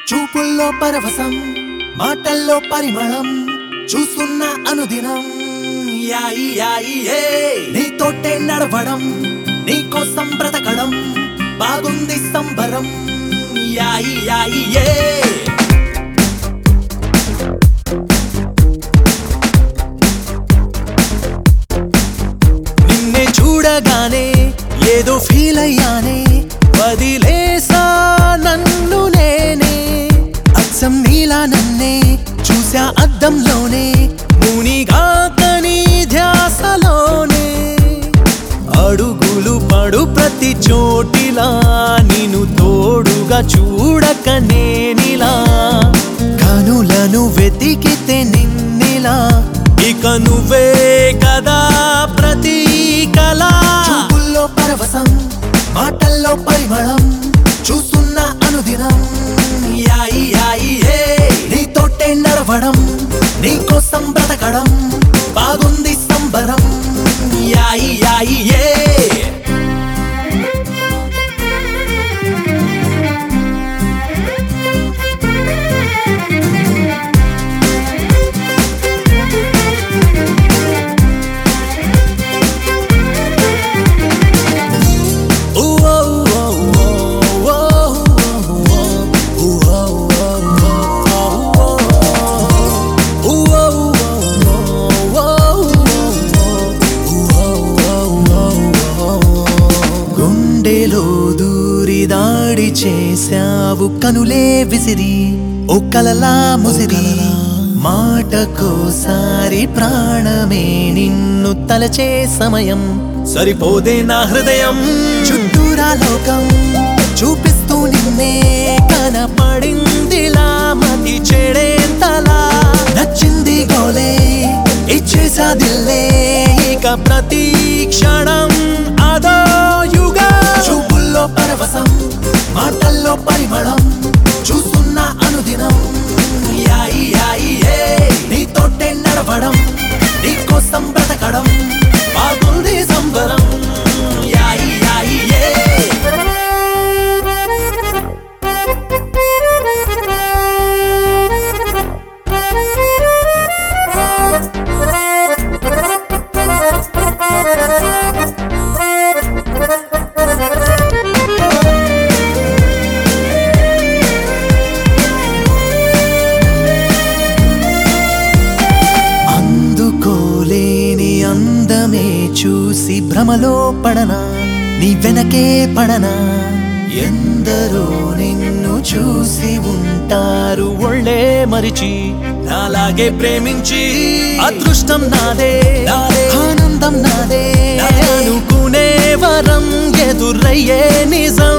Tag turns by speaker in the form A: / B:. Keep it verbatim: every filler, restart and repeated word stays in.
A: చూపుల్లో పరవశం మాటల్లో పరిమళం చూస్తున్న అనుదినం యాయి యాయి ఏ నీతోటే నడవడం నీకోసం బ్రతకడం బాగుంది సంబరం యాయి యాయి ఏ నిన్నే చూడగానే ఏదో ఫీల్ అయ్యానే వదిలేసా నన్ను నేనే అచ్చం నీలా నన్నే చూసా అద్దంలోనే మునిగా కని ధ్యాసలోనే అడుగులు పడు ప్రతి చోటిలా నిన్ను తోడుగా చూడక నేనిలా కనులను వెతికితే నిన్నిలా ఇక నువ్వే కదా ప్రతి కళ చూపుల్లో పరవశం మాటల్లో పరిమళం చూస్తున్న అనుదినం యాయి యాయి ఏ నీతోటే నడవడం నీకోసం బ్రతకడం బాగుంది సంబరం యాయి యాయి ఏ దాడి చేశావు కనులే విసిరి ఓ కలలా ముసిరి మాటకోసారి ప్రాణమే నిన్ను తలచే సమయం సరిపోదే నా హృదయం చుట్టూరా లోకం చూపిస్తూ నిన్నే కనపడిందిలా మతి చెడేంతలా నచ్చింది గోలే ఇచ్చేసా దిల్లే ఇక ప్రతి క్షణం అదో యుగా చూపుల్లో పరవశం మాటల్లో పరిమళం చూస్తున్న అనుదినం యాయి యాయి ఏ నీతోటే నడవడం నీకోసం బ్రతకడం బాగుంది సంబరం యాయి యాయి ఏ చూసి భ్రమలో పడనా నీ వెనకే పడనా ఎందరో నిన్ను చూసి ఉంటారు ఒళ్ళే మరిచి నాలాగే ప్రేమించి అదృష్టం నాదే ఆనందం నాదే అనుకునే వరం ఎదురయ్యే నిజం